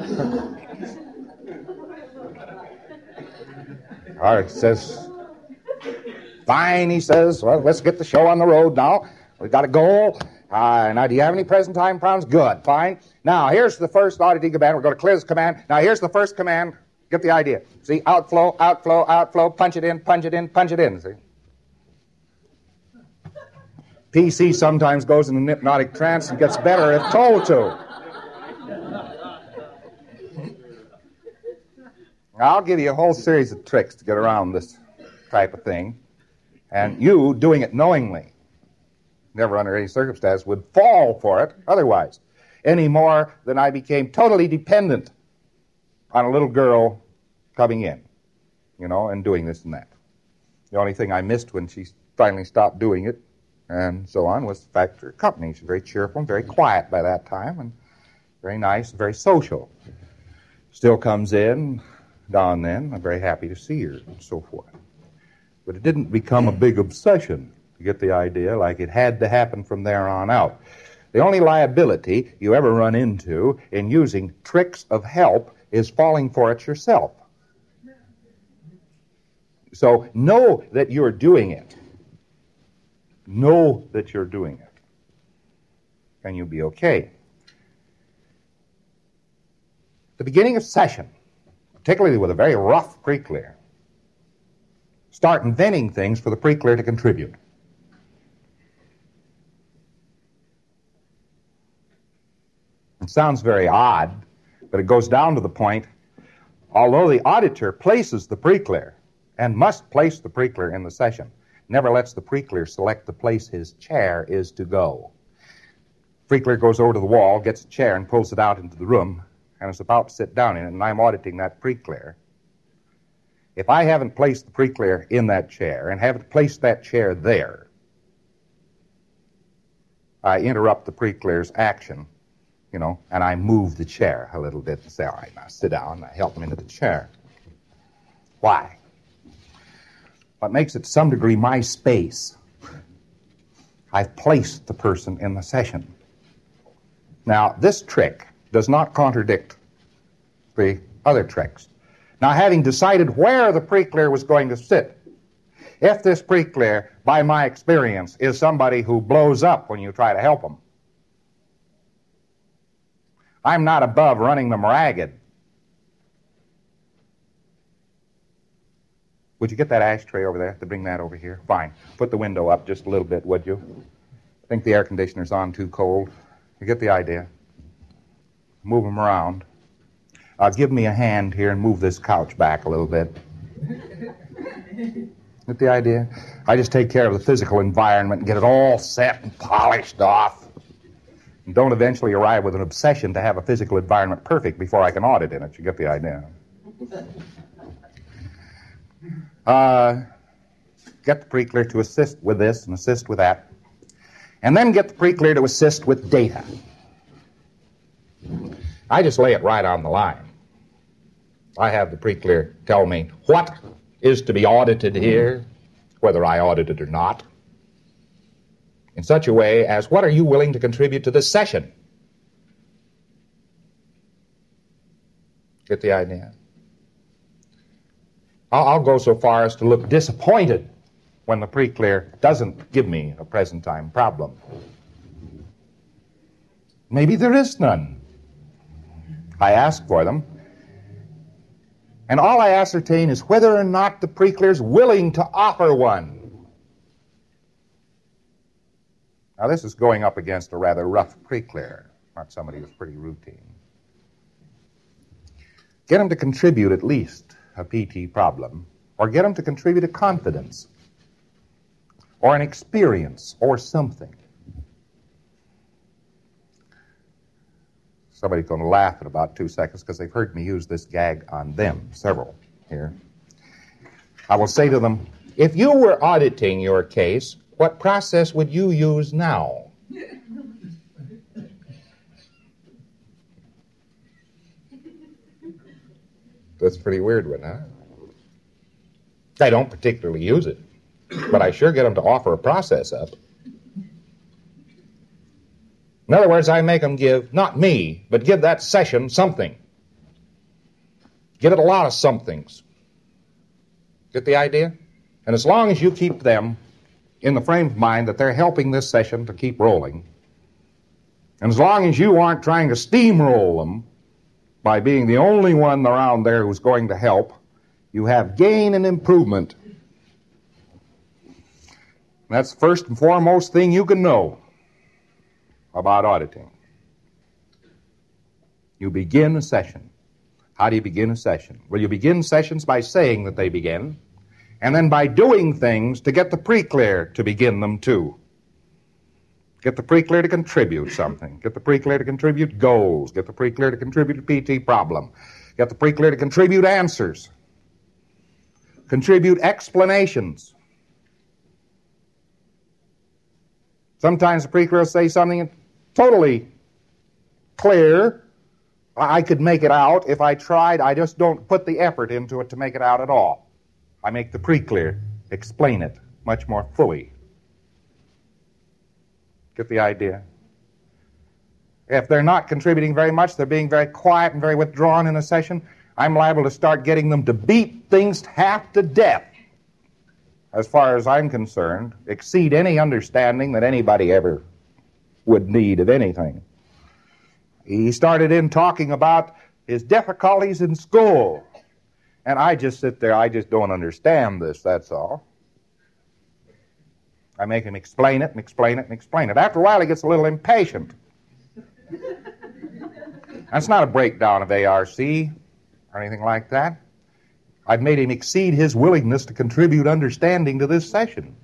Art says, fine, he says, well, let's get the show on the road now. We've got a goal. Uh, now, do you have any present time problems? Good, fine. Now, here's the first auditing command. We're going to clear this command. Now, here's the first command. Get the idea. See, outflow, outflow, outflow, punch it in, punch it in, punch it in, see? P C sometimes goes in a hypnotic trance and gets better if told to. I'll give you a whole series of tricks to get around this type of thing. And you, doing it knowingly, never under any circumstance would fall for it otherwise, any more than I became totally dependent on a little girl coming in, you know, and doing this and that. The only thing I missed when she finally stopped doing it and so on was the fact her company. She's very cheerful and very quiet by that time and very nice and very social. Still comes in now and then. I'm very happy to see her and so forth. But it didn't become a big obsession, to get the idea, like it had to happen from there on out. The only liability you ever run into in using tricks of help is falling for it yourself. So know that you're doing it. Know that you're doing it. And you'll be okay. The beginning of session, particularly with a very rough pre-clear, start inventing things for the pre-clear to contribute. It sounds very odd, but it goes down to the point, although the auditor places the pre-clear and must place the pre-clear in the session, never lets the pre-clear select the place his chair is to go. Pre-clear goes over to the wall, gets a chair, and pulls it out into the room, and is about to sit down in it, and I'm auditing that pre-clear. If I haven't placed the pre-clear in that chair and haven't placed that chair there, I interrupt the pre-clear's action, you know, and I move the chair a little bit and say, all right, now sit down, and I help him into the chair. Why? What makes it to some degree my space, I've placed the person in the session. Now, this trick does not contradict the other tricks. Now, having decided where the pre-clear was going to sit, if this pre-clear, by my experience, is somebody who blows up when you try to help them, I'm not above running them ragged. Would you get that ashtray over there to bring that over here? Fine. Put the window up just a little bit, would you? I think the air conditioner's on too cold. You get the idea. Move them around. Uh, give me a hand here and move this couch back a little bit. Get the idea? I just take care of the physical environment and get it all set and polished off. And don't eventually arrive with an obsession to have a physical environment perfect before I can audit in it. You get the idea? Uh, get the pre-clear to assist with this and assist with that. And then get the pre-clear to assist with data. I just lay it right on the line. I have the pre-clear tell me what is to be audited here, whether I audit it or not, in such a way as what are you willing to contribute to this session? Get the idea? I'll, I'll go so far as to look disappointed when the pre-clear doesn't give me a present time problem. Maybe there is none. I ask for them, and all I ascertain is whether or not the pre-clear is willing to offer one. Now, this is going up against a rather rough pre-clear. not somebody who's pretty routine. Get them to contribute at least a P T problem, or get them to contribute a confidence, or an experience, or something. Somebody's going to laugh in about two seconds because they've heard me use this gag on them, several here. I will say to them, if you were auditing your case, what process would you use now? That's a pretty weird one, huh? I don't particularly use it, but I sure get them to offer a process up. In other words, I make them give, not me, but give that session something. Give it a lot of somethings. Get the idea? And as long as you keep them in the frame of mind that they're helping this session to keep rolling, and as long as you aren't trying to steamroll them by being the only one around there who's going to help, you have gain and improvement. And that's the first and foremost thing you can know about auditing. You begin a session. How do you begin a session? Well, you begin sessions by saying that they begin, and then by doing things to get the pre-clear to begin them too. Get the pre-clear to contribute something. Get the pre-clear to contribute goals. Get the pre-clear to contribute a P T problem. Get the pre-clear to contribute answers. Contribute explanations. Sometimes the pre-clear will say something totally clear. I could make it out if I tried. I just don't put the effort into it to make it out at all. I make the pre-clear explain it much more fully. Get the idea? If they're not contributing very much, they're being very quiet and very withdrawn in a session, I'm liable to start getting them to beat things half to death. As far as I'm concerned, exceed any understanding that anybody ever would need of anything. He started in talking about his difficulties in school. And I just sit there, I just don't understand this, that's all. I make him explain it and explain it and explain it. After a while, he gets a little impatient. That's not a breakdown of A R C or anything like that. I've made him exceed his willingness to contribute understanding to this session.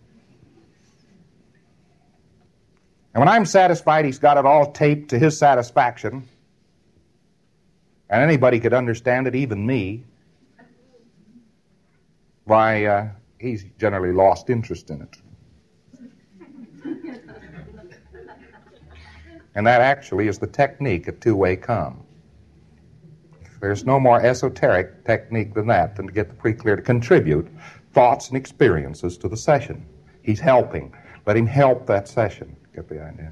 And when I'm satisfied he's got it all taped to his satisfaction, and anybody could understand it, even me, why, uh, he's generally lost interest in it. And that actually is the technique of two-way comm. There's no more esoteric technique than that, than to get the pre-clear to contribute thoughts and experiences to the session. He's helping. Let him help that session. Get the idea?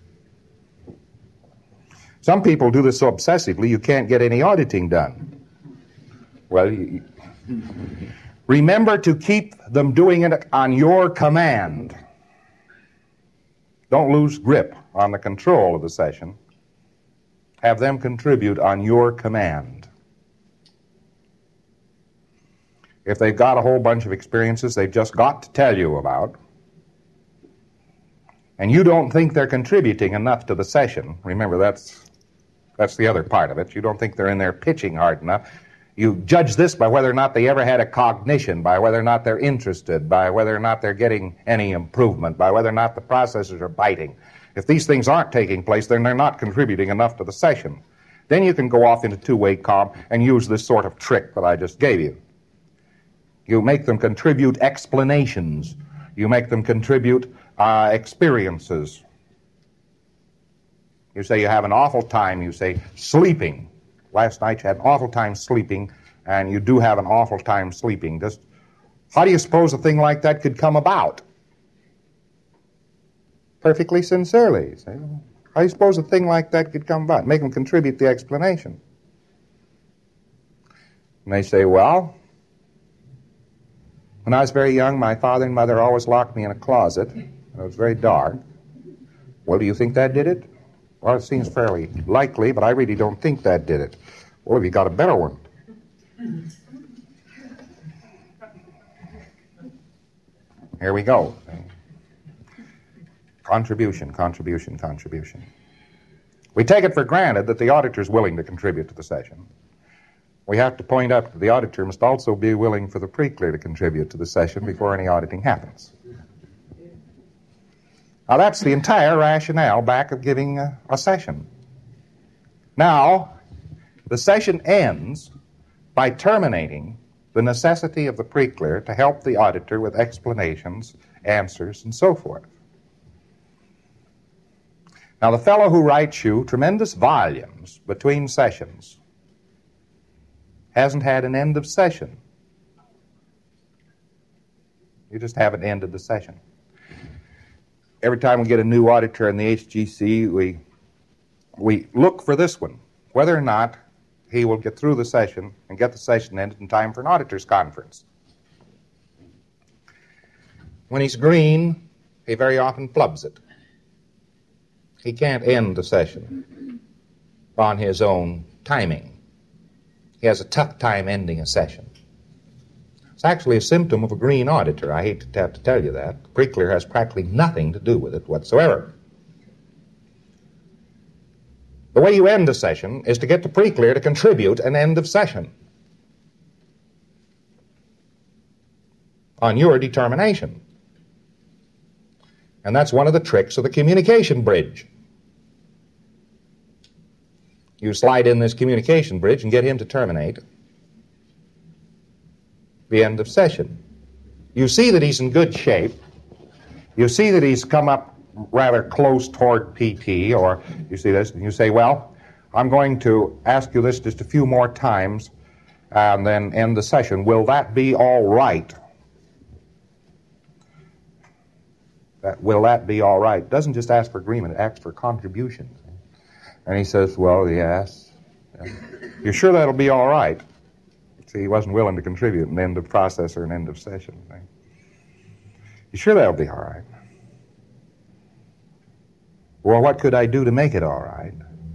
Some people do this so obsessively you can't get any auditing done. Well, you, remember to keep them doing it on your command. Don't lose grip on the control of the session. Have them contribute on your command. If they've got a whole bunch of experiences they've just got to tell you about, and you don't think they're contributing enough to the session, remember that's that's the other part of it. You don't think they're in there pitching hard enough. You judge this by whether or not they ever had a cognition, by whether or not they're interested, by whether or not they're getting any improvement, by whether or not the processes are biting. If these things aren't taking place, then they're not contributing enough to the session. Then you can go off into two-way comm and use this sort of trick that I just gave you. You make them contribute explanations. You make them contribute uh, experiences. You say you have an awful time, you say, sleeping. Last night you had an awful time sleeping, and you do have an awful time sleeping. Just how do you suppose a thing like that could come about? Perfectly sincerely. Say, how do you suppose a thing like that could come about? Make them contribute the explanation. And they say, well, when I was very young, my father and mother always locked me in a closet, and it was very dark. Well, do you think that did it? Well, it seems fairly likely, but I really don't think that did it. Well, have you got a better one? Here we go. Contribution, contribution, contribution. We take it for granted that the auditor is willing to contribute to the session. We have to point out that the auditor must also be willing for the pre-clear to contribute to the session before any auditing happens. Now, that's the entire rationale back of giving a, a session. Now, the session ends by terminating the necessity of the pre-clear to help the auditor with explanations, answers, and so forth. Now, the fellow who writes you tremendous volumes between sessions hasn't had an end of session. You just haven't ended the session. Every time we get a new auditor in the H G C, we, we look for this one, whether or not he will get through the session and get the session ended in time for an auditor's conference. When he's green, he very often flubs it. He can't end the session on his own timing. He has a tough time ending a session. It's actually a symptom of a green auditor. I hate to have to tell you that. The pre-clear has practically nothing to do with it whatsoever. The way you end a session is to get the pre-clear to contribute an end of session on your determination. And that's one of the tricks of the communication bridge. You slide in this communication bridge and get him to terminate the end of session. You see that he's in good shape. You see that he's come up rather close toward P T, or you see this, and you say, well, I'm going to ask you this just a few more times and then end the session. Will that be all right? That, will that be all right? It doesn't just ask for agreement, it asks for contribution. And he says, well, yes. You're sure that'll be all right? See, he wasn't willing to contribute an end of process or an end of session. You sure that'll be all right? Well, what could I do to make it all right?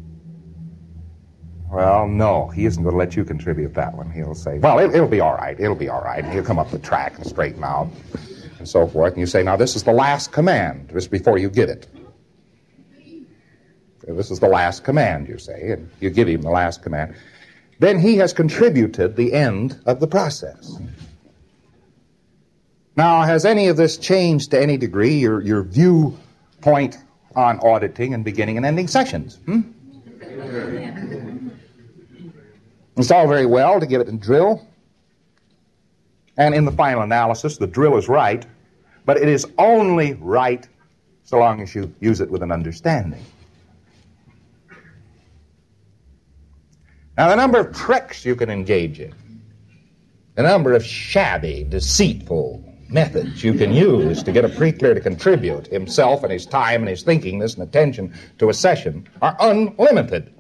Well, no, he isn't going to let you contribute that one. He'll say, well, it, it'll be all right, it'll be all right. And he'll come up the track and straighten out and so forth. And you say, now, this is the last command, just before you give it. This is the last command, you say, and you give him the last command. Then he has contributed the end of the process. Now, has any of this changed to any degree your, your viewpoint on auditing and beginning and ending sessions? Hmm? It's all very well to give it a drill, and in the final analysis, the drill is right, but it is only right so long as you use it with an understanding. Now, the number of tricks you can engage in, the number of shabby, deceitful methods you can use to get a pre-clear to contribute himself and his time and his thinkingness and attention to a session are unlimited.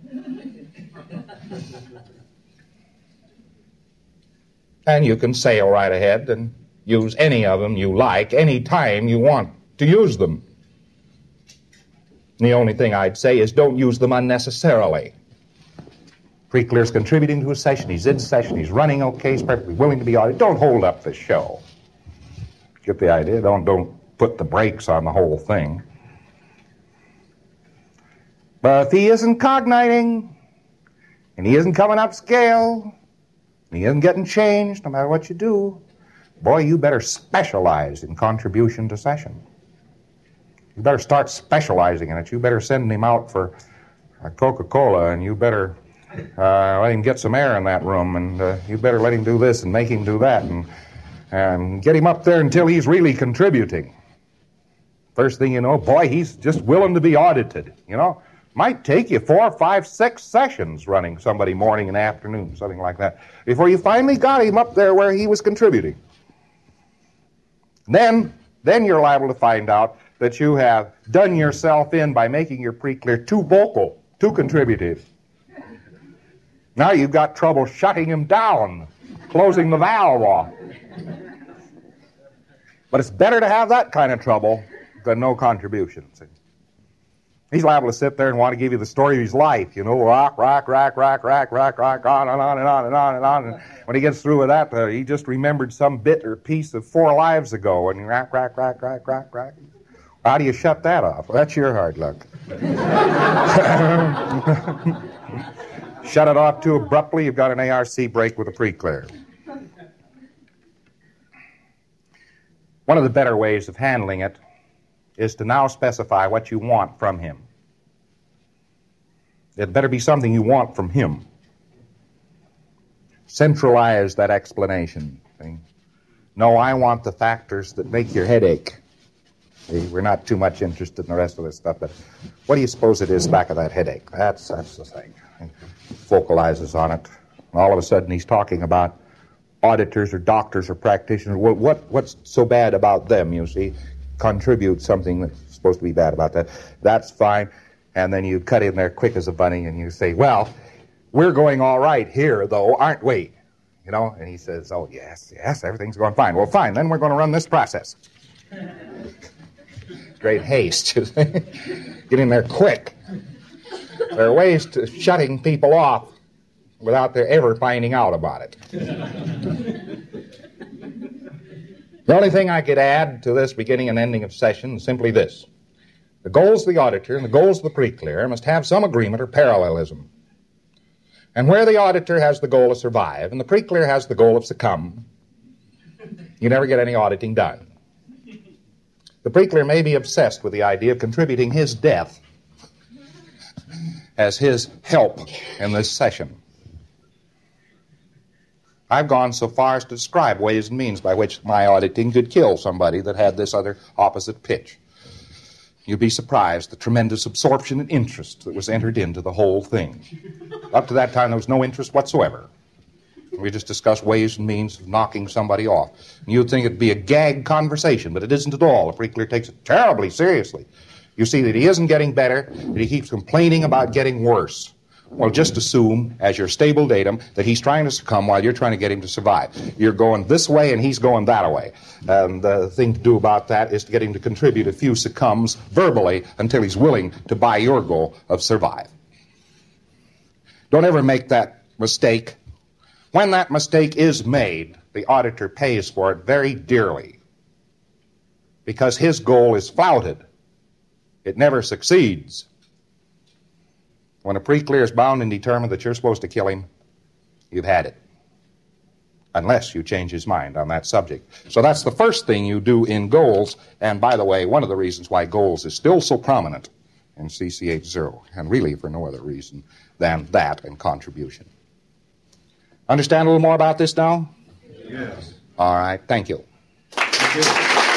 And you can sail right ahead and use any of them you like, any time you want to use them. And the only thing I'd say is don't use them unnecessarily. Pre-clear's contributing to a session, he's in session, he's running okay, he's perfectly willing to be audited. Don't hold up the show. Get the idea? Don't, don't put the brakes on the whole thing. But if he isn't cogniting, and he isn't coming up scale, and he isn't getting changed, no matter what you do, boy, you better specialize in contribution to session. You better start specializing in it. You better send him out for a Coca-Cola, and you better uh, let him get some air in that room, and uh, you better let him do this and make him do that, and, and get him up there until he's really contributing. First thing you know, boy, he's just willing to be audited, you know. Might take you four, five, six sessions running somebody morning and afternoon, something like that, before you finally got him up there where he was contributing. Then, then you're liable to find out that you have done yourself in by making your pre-clear too vocal, too contributive. Now you've got trouble shutting him down, closing the valve off. But it's better to have that kind of trouble than no contribution. See? He's liable to sit there and want to give you the story of his life, you know, rock, rock, rock, rock, rock, rock, rock, on and on and on and on and on. And when he gets through with that, uh, he just remembered some bit or piece of four lives ago, and rock, rock, rock, rock, rock, rock. How do you shut that off? Well, that's your hard luck. Shut it off too abruptly, you've got an A R C break with a pre-clear. One of the better ways of handling it is to now specify what you want from him. It better be something you want from him. Centralize that explanation. See? No, I want the factors that make your head ache. See, we're not too much interested in the rest of this stuff, but what do you suppose it is back of that headache? That's, that's the thing. He focalizes on it. And all of a sudden he's talking about auditors or doctors or practitioners. What, what What's so bad about them, you see? Contribute something that's supposed to be bad about that. That's fine. And then you cut in there quick as a bunny and you say, well, we're going all right here, though, aren't we? You know, and he says, oh, yes, yes, everything's going fine. Well, fine, then we're going to run this process. Great haste. Get in there quick. There are ways to shutting people off without their ever finding out about it. The only thing I could add to this beginning and ending of session is simply this. The goals of the auditor and the goals of the pre-clear must have some agreement or parallelism. And where the auditor has the goal of survive and the pre-clear has the goal of succumb, you never get any auditing done. The pre-clear may be obsessed with the idea of contributing his death as his help in this session. I've gone so far as to describe ways and means by which my auditing could kill somebody that had this other opposite pitch. You'd be surprised the tremendous absorption and interest that was entered into the whole thing. Up to that time, there was no interest whatsoever. We just discussed ways and means of knocking somebody off. And you'd think it'd be a gag conversation, but it isn't at all. The pre-clear takes it terribly seriously. You see that he isn't getting better, that he keeps complaining about getting worse. Well, just assume, as your stable datum, that he's trying to succumb while you're trying to get him to survive. You're going this way and he's going that way. And the thing to do about that is to get him to contribute a few succumbs verbally until he's willing to buy your goal of survive. Don't ever make that mistake. When that mistake is made, the auditor pays for it very dearly because his goal is flouted. It never succeeds. When a pre-clear is bound and determined that you're supposed to kill him, you've had it. Unless you change his mind on that subject. So that's the first thing you do in goals. And by the way, one of the reasons why goals is still so prominent in C C H zero, and really for no other reason than that and contribution. Understand a little more about this now? Yes. All right, thank you. Thank you.